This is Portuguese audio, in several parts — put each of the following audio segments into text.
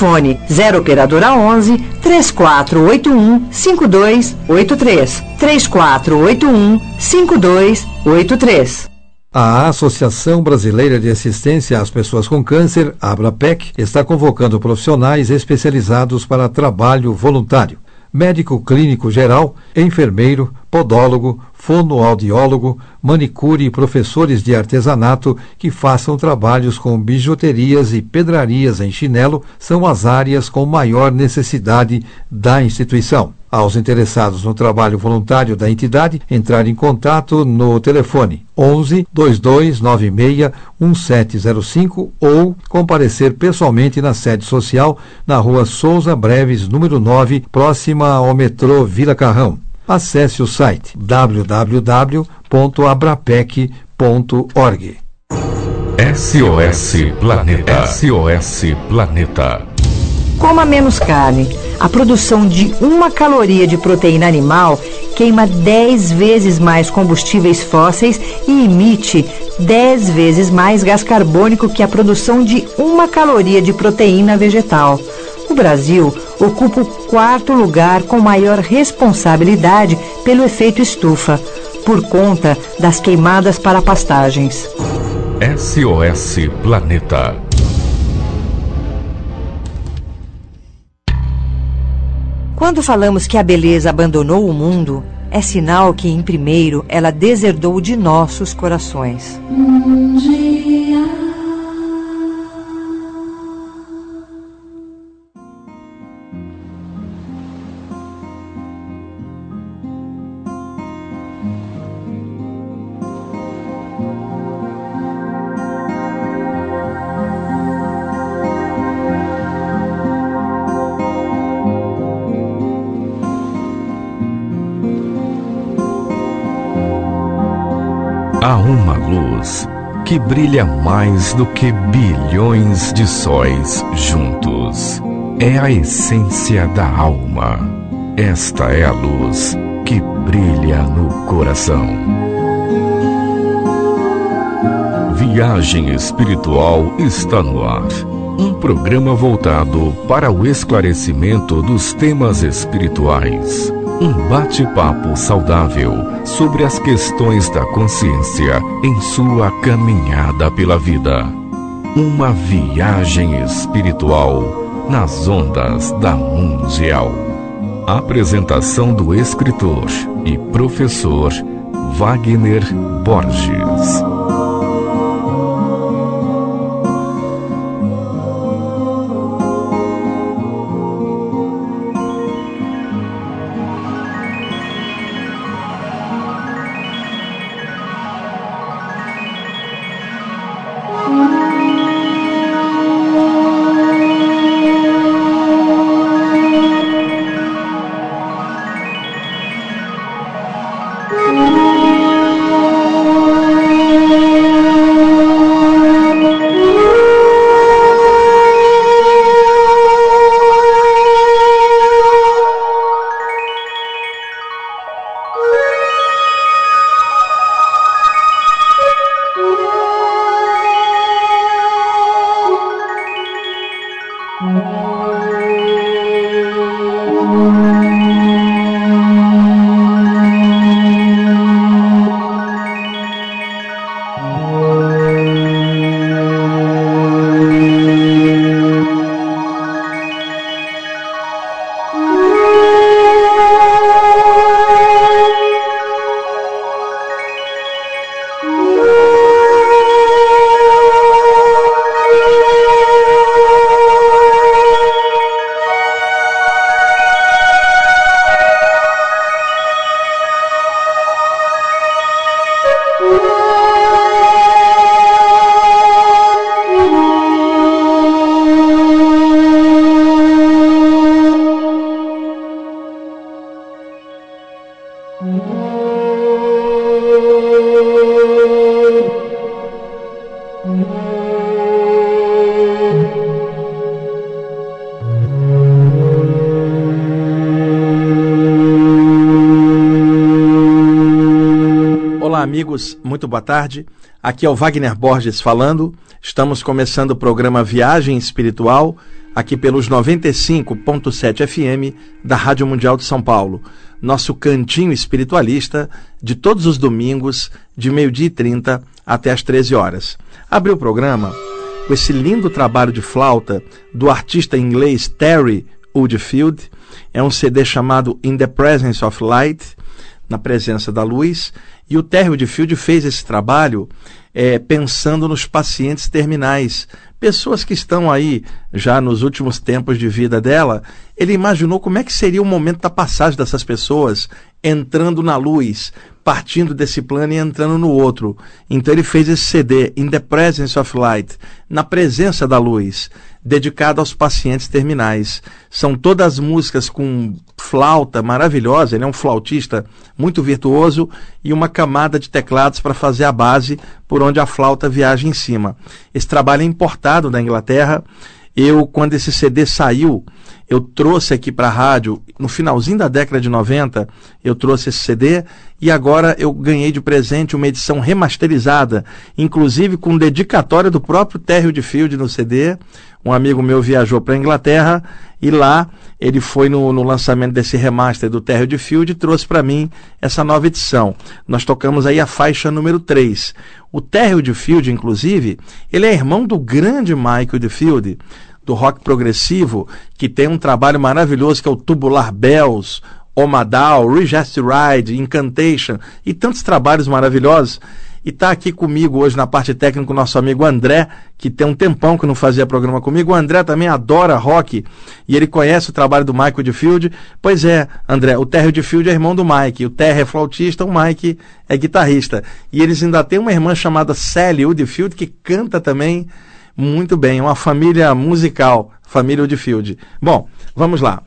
Fone 0 operadora 11 3481 5283. 3481 5283. A Associação Brasileira de Assistência às Pessoas com Câncer, ABRAPEC, está convocando profissionais especializados para trabalho voluntário. Médico clínico geral, enfermeiro, podólogo, fonoaudiólogo, manicure e professores de artesanato que façam trabalhos com bijuterias e pedrarias em chinelo são as áreas com maior necessidade da instituição. Aos interessados no trabalho voluntário da entidade, entrar em contato no telefone 11 2296 1705 ou comparecer pessoalmente na sede social na Rua Souza Breves, número 9, próxima ao metrô Vila Carrão. Acesse o site www.abrapec.org. SOS Planeta. SOS Planeta. Coma menos carne. A produção de 1 caloria de proteína animal queima 10 vezes mais combustíveis fósseis e emite 10 vezes mais gás carbônico que a produção de 1 caloria de proteína vegetal. O Brasil ocupa o 4º lugar com maior responsabilidade pelo efeito estufa, por conta das queimadas para pastagens. SOS Planeta. Quando falamos que a beleza abandonou o mundo, é sinal que, em primeiro, ela deserdou de nossos corações. Há uma luz que brilha mais do que bilhões de sóis juntos. É a essência da alma. Esta é a luz que brilha no coração. Viagem Espiritual está no ar. Um programa voltado para o esclarecimento dos temas espirituais. Um bate-papo saudável sobre as questões da consciência em sua caminhada pela vida. Uma viagem espiritual nas ondas da Mundial. Apresentação do escritor e professor Wagner Borges. Olá, amigos, muito boa tarde. Aqui é o Wagner Borges falando. Estamos começando o programa Viagem Espiritual aqui pelos 95.7 FM da Rádio Mundial de São Paulo. Nosso cantinho espiritualista de todos os domingos, de 12h30 até as 13 horas. Abri o programa com esse lindo trabalho de flauta do artista inglês Terry Woodfield. É um CD chamado In the Presence of Light, na presença da luz, e o Terry Woodfield fez esse trabalho pensando nos pacientes terminais, pessoas que estão aí já nos últimos tempos de vida dela. Ele imaginou como é que seria o momento da passagem dessas pessoas entrando na luz, partindo desse plano e entrando no outro. Então ele fez esse CD, In the Presence of Light, na presença da luz, dedicado aos pacientes terminais. São todas músicas com flauta maravilhosa, ele é um flautista muito virtuoso, e uma camada de teclados para fazer a base por onde a flauta viaja em cima. Esse trabalho é importado da Inglaterra. Quando esse CD saiu, eu trouxe aqui para a rádio, no finalzinho da década de 90, eu trouxe esse CD, e agora eu ganhei de presente uma edição remasterizada, inclusive com dedicatória do próprio Terry Woodfield no CD. Um amigo meu viajou para a Inglaterra, e lá ele foi no lançamento desse remaster do Terry Woodfield e trouxe para mim essa nova edição. Nós tocamos aí a faixa número 3. O Terry Woodfield, inclusive, ele é irmão do grande Mike Woodfield, do rock progressivo, que tem um trabalho maravilhoso que é o Tubular Bells, Omadal, Regest Ride, Incantation e tantos trabalhos maravilhosos. E está aqui comigo hoje na parte técnica o nosso amigo André, que tem um tempão que não fazia programa comigo. O André também adora rock e ele conhece o trabalho do Mike Woodfield. Pois é, André, o Terry Woodfield é irmão do Mike. O Terry é flautista, o Mike é guitarrista. E eles ainda têm uma irmã chamada Sally Woodfield, que canta também muito bem. Uma família musical, família Woodfield. Bom, vamos lá.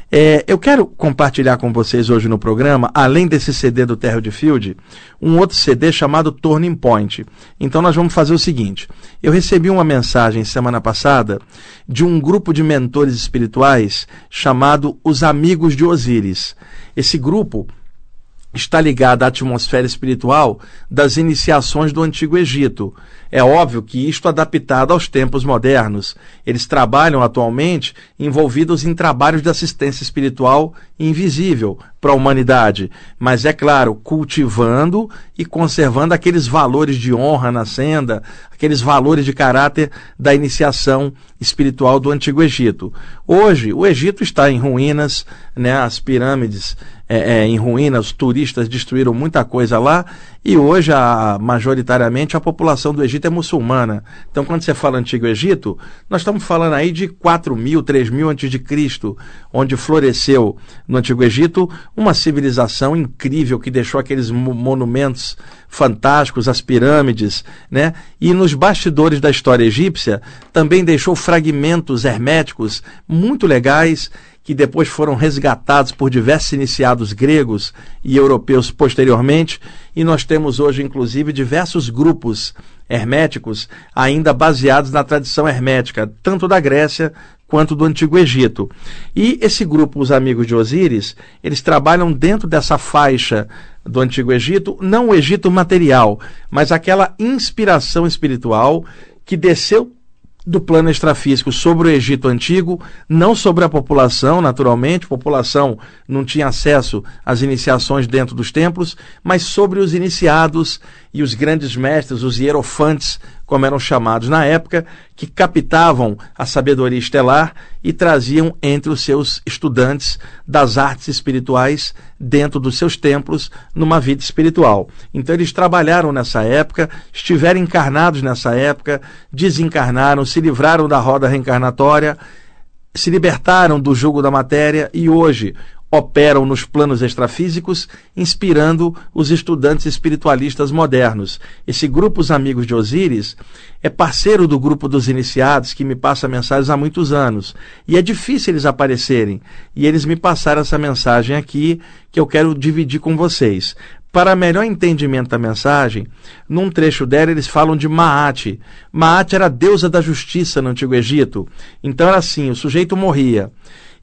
Eu quero compartilhar com vocês hoje no programa, além desse CD do Terry Woodfield, um outro CD chamado Turning Point. Então nós vamos fazer o seguinte: eu recebi uma mensagem semana passada de um grupo de mentores espirituais chamado Os Amigos de Osíris. Esse grupo está ligado à atmosfera espiritual das iniciações do Antigo Egito. É óbvio que isto adaptado aos tempos modernos. Eles trabalham atualmente envolvidos em trabalhos de assistência espiritual invisível para a humanidade, mas é claro, cultivando e conservando aqueles valores de honra na senda, aqueles valores de caráter da iniciação espiritual do Antigo Egito. Hoje, o Egito está em ruínas, né? As pirâmides em ruínas, os turistas destruíram muita coisa lá, e hoje, majoritariamente, a população do Egito é muçulmana. Então, quando você fala Antigo Egito, nós estamos falando aí de 4.000, 3.000 a.C., onde floresceu no Antigo Egito uma civilização incrível que deixou aqueles monumentos fantásticos, as pirâmides, né? E nos bastidores da história egípcia também deixou fragmentos herméticos muito legais, que depois foram resgatados por diversos iniciados gregos e europeus posteriormente, e nós temos hoje, inclusive, diversos grupos herméticos ainda baseados na tradição hermética, tanto da Grécia quanto do Antigo Egito. E esse grupo, os Amigos de Osíris, eles trabalham dentro dessa faixa do Antigo Egito, não o Egito material, mas aquela inspiração espiritual que desceu do plano extrafísico sobre o Egito Antigo, não sobre a população, naturalmente, a população não tinha acesso às iniciações dentro dos templos, mas sobre os iniciados e os grandes mestres, os hierofantes, como eram chamados na época, que captavam a sabedoria estelar e traziam entre os seus estudantes das artes espirituais dentro dos seus templos numa vida espiritual. Então eles trabalharam nessa época, estiveram encarnados nessa época, desencarnaram, se livraram da roda reencarnatória, se libertaram do jugo da matéria e hoje operam nos planos extrafísicos, inspirando os estudantes espiritualistas modernos. Esse grupo, os Amigos de Osíris, é parceiro do grupo dos iniciados, que me passa mensagens há muitos anos. E é difícil eles aparecerem. E eles me passaram essa mensagem aqui, que eu quero dividir com vocês. Para melhor entendimento da mensagem, num trecho dela eles falam de Maat. Maat era a deusa da justiça no Antigo Egito. Então era assim, o sujeito morria.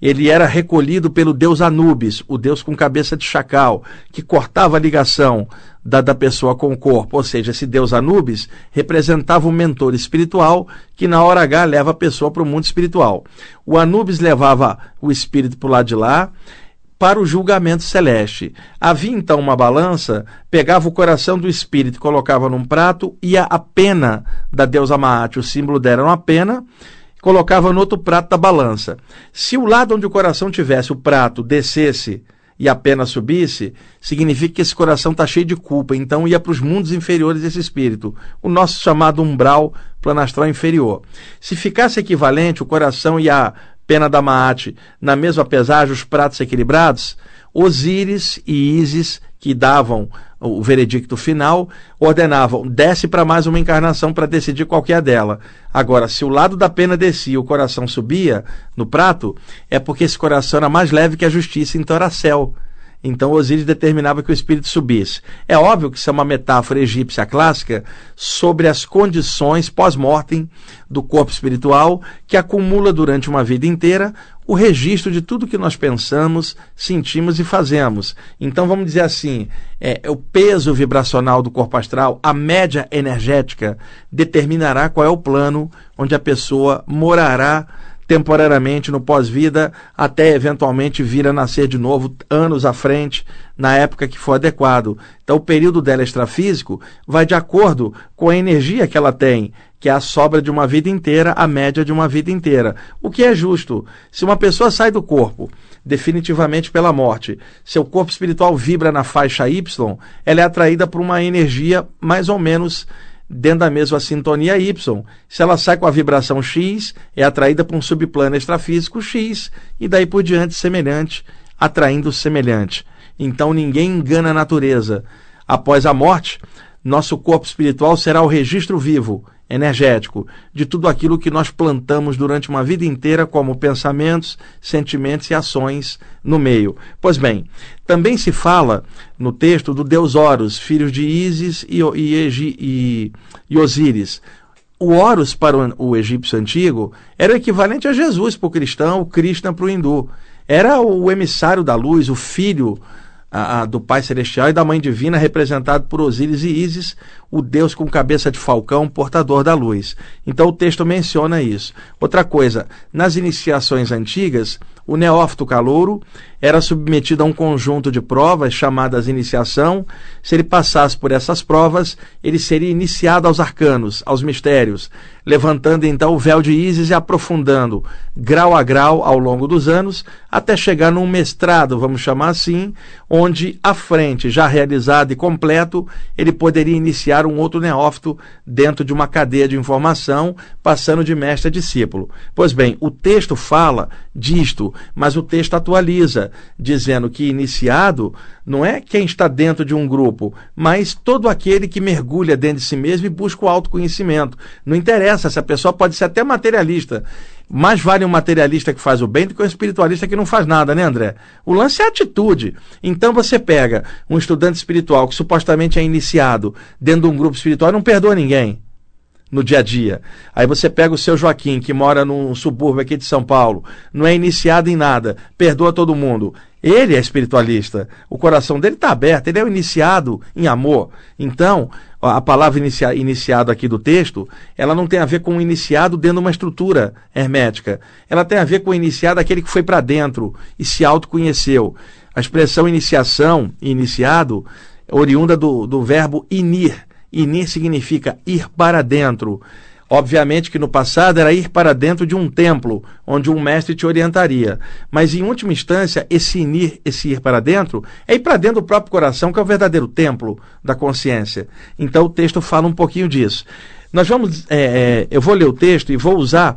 ele era recolhido pelo deus Anubis, o deus com cabeça de chacal, que cortava a ligação da pessoa com o corpo. Ou seja, esse deus Anubis representava o mentor espiritual que na hora H leva a pessoa para o mundo espiritual. O Anubis levava o espírito para o lado de lá, para o julgamento celeste. Havia então uma balança, pegava o coração do espírito, colocava num prato, e a pena da deusa Maat, o símbolo dela era uma pena, colocava no outro prato da balança. Se o lado onde o coração tivesse o prato descesse e a pena subisse, significa que esse coração está cheio de culpa, então ia para os mundos inferiores desse espírito, o nosso chamado umbral, plano astral inferior. Se ficasse equivalente, o coração e a pena da Maat na mesma pesagem, os pratos equilibrados, Osíris e Ísis, que davam o veredicto final, ordenavam, desce para mais uma encarnação para decidir qual que é a dela. Agora, se o lado da pena descia e o coração subia no prato, é porque esse coração era mais leve que a justiça, então era céu. Então Osíris determinava que o espírito subisse. É óbvio que isso é uma metáfora egípcia clássica sobre as condições pós-mortem do corpo espiritual que acumula durante uma vida inteira o registro de tudo que nós pensamos, sentimos e fazemos. Então vamos dizer assim, o peso vibracional do corpo astral, a média energética, determinará qual é o plano onde a pessoa morará temporariamente no pós-vida, até eventualmente vir a nascer de novo anos à frente, na época que for adequado. Então o período dela extrafísico vai de acordo com a energia que ela tem, que é a sobra de uma vida inteira, a média de uma vida inteira. O que é justo? Se uma pessoa sai do corpo definitivamente pela morte, seu corpo espiritual vibra na faixa Y, ela é atraída por uma energia mais ou menos dentro da mesma sintonia Y. Se ela sai com a vibração X, é atraída por um subplano extrafísico X, e daí por diante semelhante, atraindo semelhante. Então ninguém engana a natureza. Após a morte, nosso corpo espiritual será o registro vivo, energético, de tudo aquilo que nós plantamos durante uma vida inteira, como pensamentos, sentimentos e ações no meio. Pois bem, também se fala no texto do deus Horus, filhos de Ísis e Osíris. O Horus para o egípcio antigo era o equivalente a Jesus para o cristão, o Krishna para o hindu. Era o emissário da luz, o filho do Pai Celestial e da Mãe Divina, representado por Osíris e Ísis, o Deus com cabeça de falcão, portador da luz. Então o texto menciona isso. Outra coisa, nas iniciações antigas, o neófito calouro era submetido a um conjunto de provas chamadas iniciação. Se ele passasse por essas provas, ele seria iniciado aos arcanos, aos mistérios, levantando então o véu de Ísis e aprofundando grau a grau ao longo dos anos, até chegar num mestrado, vamos chamar assim, onde à frente, já realizado e completo, ele poderia iniciar um outro neófito dentro de uma cadeia de informação, passando de mestre a discípulo. Pois bem, o texto fala disto, mas o texto atualiza, dizendo que iniciado não é quem está dentro de um grupo, mas todo aquele que mergulha dentro de si mesmo e busca o autoconhecimento. Não interessa, essa pessoa pode ser até materialista. Mais vale um materialista que faz o bem do que um espiritualista que não faz nada, né, André? O lance é a atitude. Então você pega um estudante espiritual que supostamente é iniciado dentro de um grupo espiritual e não perdoa ninguém no dia a dia. Aí você pega o seu Joaquim, que mora num subúrbio aqui de São Paulo, não é iniciado em nada, perdoa todo mundo. Ele é espiritualista, o coração dele está aberto, ele é o iniciado em amor. Então, a palavra iniciado aqui do texto, ela não tem a ver com o iniciado dentro de uma estrutura hermética. Ela tem a ver com o iniciado, aquele que foi para dentro e se autoconheceu. A expressão iniciação e iniciado, oriunda do verbo inir. Inir significa ir para dentro. Obviamente que no passado era ir para dentro de um templo, onde um mestre te orientaria. Mas, em última instância, esse ir para dentro, é ir para dentro do próprio coração, que é o verdadeiro templo da consciência. Então, o texto fala um pouquinho disso. Nós vamos, eu vou ler o texto e vou usar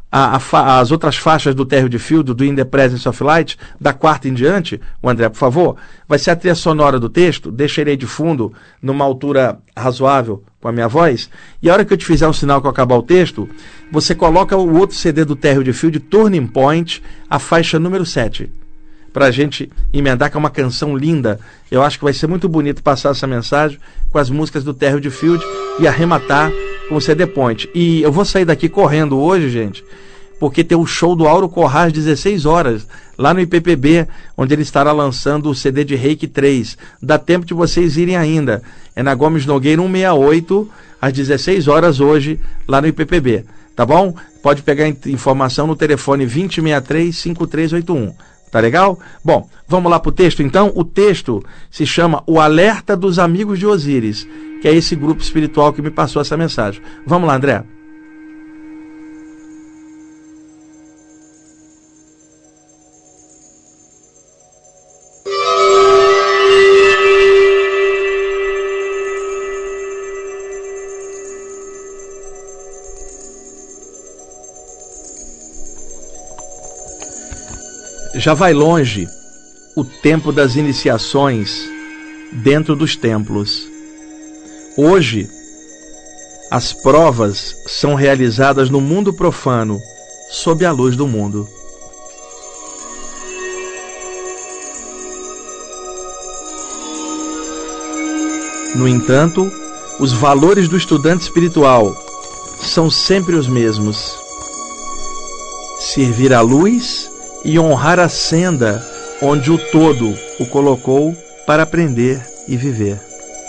as outras faixas do térreo de Fields, do In the Presence of Light, da quarta em diante. O André, por favor, vai ser a trilha sonora do texto, deixarei de fundo, numa altura razoável com a minha voz, e a hora que eu te fizer um sinal que eu acabar o texto, você coloca o outro CD do térreo de Fields, Turning Point, a faixa número 7, para a gente emendar, que é uma canção linda. Eu acho que vai ser muito bonito passar essa mensagem com as músicas do térreo de Fields e arrematar com o CD Point. E eu vou sair daqui correndo hoje, gente, porque tem o show do Auro Corrá às 16 horas, lá no IPPB, onde ele estará lançando o CD de Reiki 3. Dá tempo de vocês irem ainda. É na Gomes Nogueira 168, às 16 horas hoje, lá no IPPB. Tá bom? Pode pegar informação no telefone 2063-5381. Tá legal? Bom, vamos lá pro texto então. O texto se chama O Alerta dos Amigos de Osíris, que é esse grupo espiritual que me passou essa mensagem. Vamos lá, André. Já vai longe o tempo das iniciações dentro dos templos. Hoje, as provas são realizadas no mundo profano, sob a luz do mundo. No entanto, os valores do estudante espiritual são sempre os mesmos: servir à luz e honrar a senda onde o todo o colocou para aprender e viver.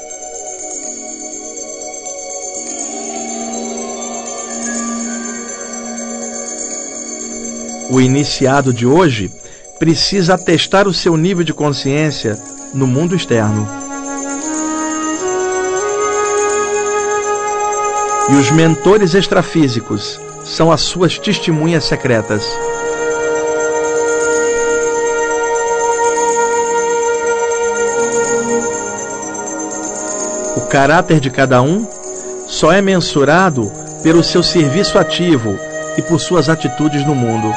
O iniciado de hoje precisa atestar o seu nível de consciência no mundo externo. E os mentores extrafísicos são as suas testemunhas secretas. O caráter de cada um só é mensurado pelo seu serviço ativo e por suas atitudes no mundo.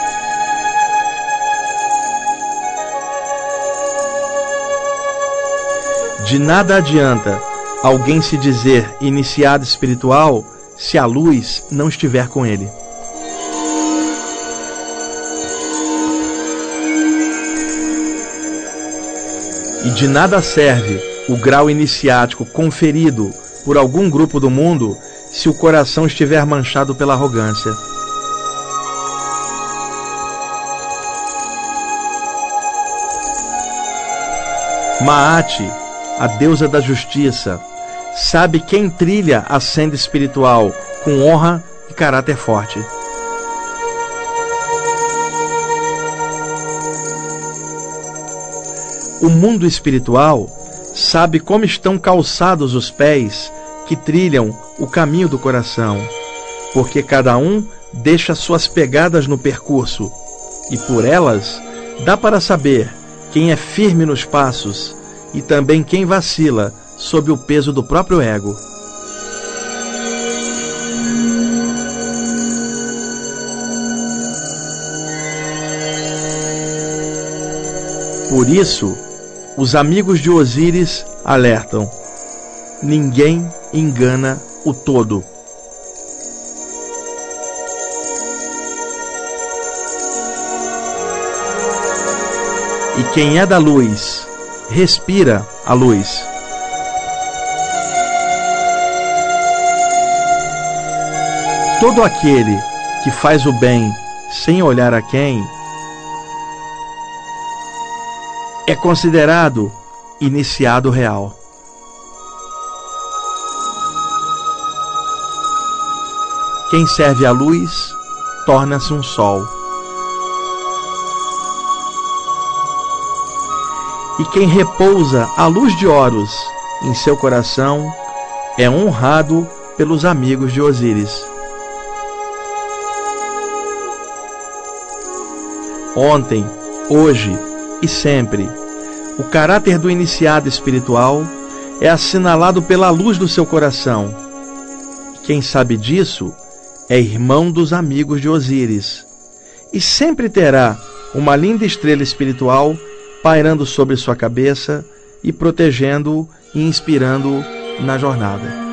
De nada adianta alguém se dizer iniciado espiritual se a luz não estiver com ele. E de nada serve o grau iniciático conferido por algum grupo do mundo se o coração estiver manchado pela arrogância. Maat, a deusa da justiça, sabe quem trilha a senda espiritual com honra e caráter forte. O mundo espiritual sabe como estão calçados os pés que trilham o caminho do coração, porque cada um deixa suas pegadas no percurso, e por elas dá para saber quem é firme nos passos e também quem vacila sob o peso do próprio ego. Por isso, os amigos de Osíris alertam: ninguém engana o todo. E quem é da luz, respira a luz. Todo aquele que faz o bem sem olhar a quem é considerado iniciado real. Quem serve à luz torna-se um sol. E quem repousa a luz de Horus em seu coração é honrado pelos amigos de Osíris. Ontem, hoje e sempre, o caráter do iniciado espiritual é assinalado pela luz do seu coração. Quem sabe disso é irmão dos amigos de Osíris, e sempre terá uma linda estrela espiritual pairando sobre sua cabeça e protegendo-o e inspirando-o na jornada.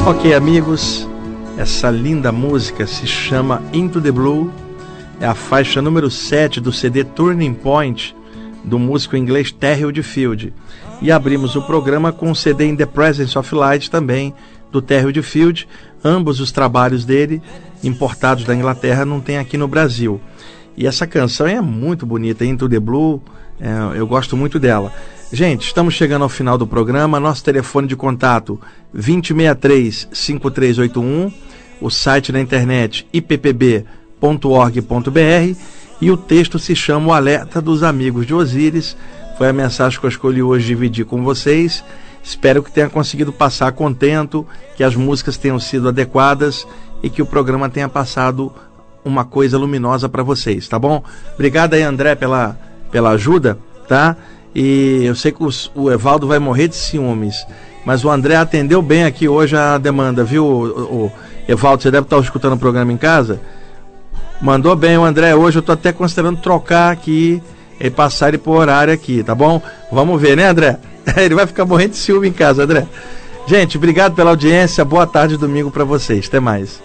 Ok, amigos, essa linda música se chama Into the Blue, é a faixa número 7 do CD Turning Point, do músico inglês Terry Oldfield. E abrimos o programa com o CD In the Presence of Light, também do Terry Oldfield. Ambos os trabalhos dele, importados da Inglaterra, não tem aqui no Brasil. E essa canção é muito bonita, Into the Blue, eu gosto muito dela. Gente, estamos chegando ao final do programa. Nosso telefone de contato 2063-5381, o site na internet ippb.org.br, e o texto se chama O Alerta dos Amigos de Osíris. Foi a mensagem que eu escolhi hoje dividir com vocês. Espero que tenha conseguido passar contento, que as músicas tenham sido adequadas e que o programa tenha passado uma coisa luminosa para vocês, tá bom? Obrigado aí, André, pela ajuda, tá? E eu sei que o Evaldo vai morrer de ciúmes, mas o André atendeu bem aqui hoje a demanda, viu, o Evaldo? Você deve estar escutando o programa em casa. Mandou bem o André hoje. Eu estou até considerando trocar aqui e passar ele por horário aqui, tá bom? Vamos ver, né, André? Ele vai ficar morrendo de ciúme em casa, André. Gente, obrigado pela audiência. Boa tarde, domingo para vocês. Até mais.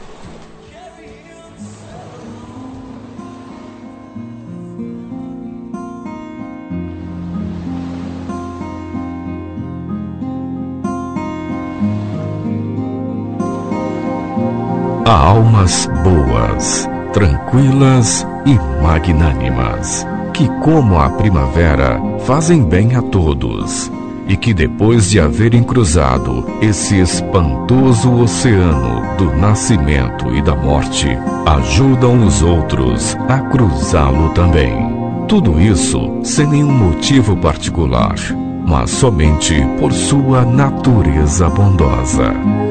Há almas boas, tranquilas e magnânimas, que como a primavera fazem bem a todos, e que depois de haverem cruzado esse espantoso oceano do nascimento e da morte, ajudam os outros a cruzá-lo também. Tudo isso sem nenhum motivo particular, mas somente por sua natureza bondosa.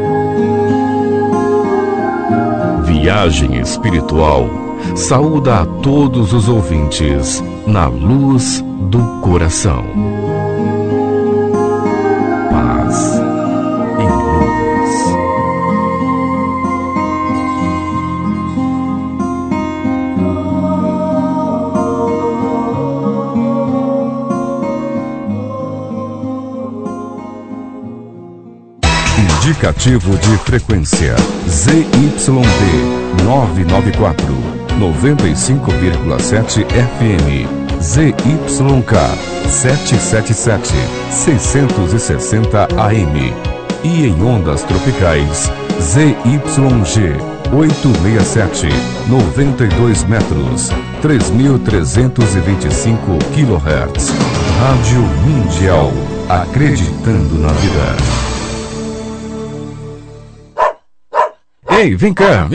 Viagem Espiritual saúda a todos os ouvintes na luz do coração. Paz e luz. Indicativo de frequência ZYD 994, 95,7 FM, ZYK 777, 660 AM, e em ondas tropicais ZYG 867, 92 metros, 3.325 kHz. Rádio Mundial, acreditando na vida. Ei, vem cá.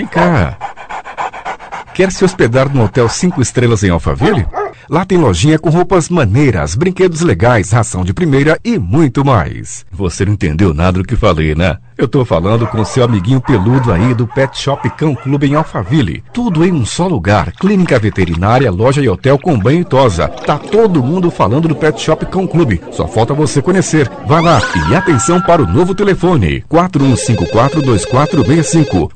Quer se hospedar num hotel 5 estrelas em Alphaville? Lá tem lojinha com roupas maneiras, brinquedos legais, ração de primeira e muito mais. Você não entendeu nada do que falei, né? Eu tô falando com o seu amiguinho peludo aí do Pet Shop Cão Clube em Alphaville. Tudo em um só lugar. Clínica veterinária, loja e hotel com banho e tosa. Tá todo mundo falando do Pet Shop Cão Clube. Só falta você conhecer. Vai lá e atenção para o novo telefone. 4154-2465.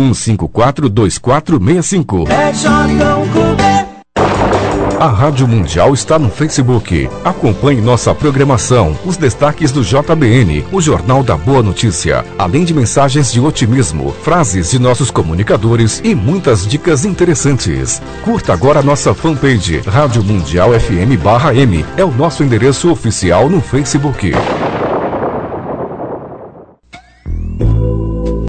4154-2465. Pet Shop Cão Clube. A Rádio Mundial está no Facebook. Acompanhe nossa programação, os destaques do JBN, o Jornal da Boa Notícia, além de mensagens de otimismo, frases de nossos comunicadores e muitas dicas interessantes. Curta agora a nossa fanpage, Rádio Mundial FM/M. É o nosso endereço oficial no Facebook.